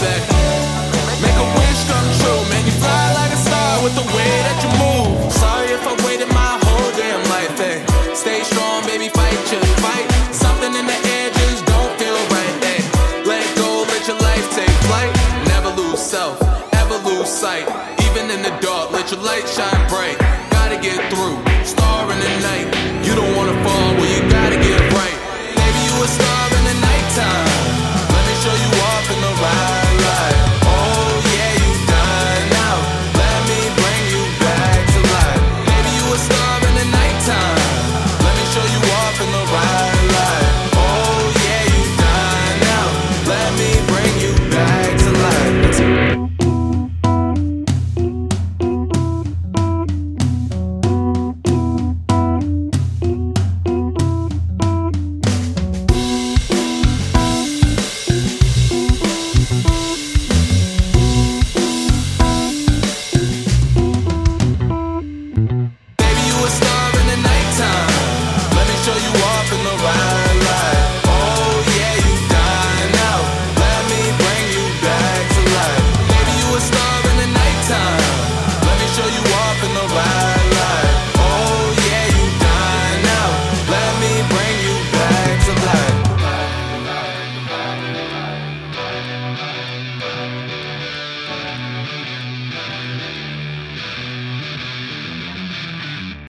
say. Make a wish come true, man, you fly like a star with the way that you move. Sorry if I waited my whole damn life, eh. Stay strong, baby, fight, just fight. Something in the air just don't feel right, eh. Let go, let your life take flight. Never lose self, ever lose sight. Even in the dark, let your light shine bright. Gotta get through, star in the night. You don't wanna fall, well you gotta get right. Baby, you a star in the nighttime.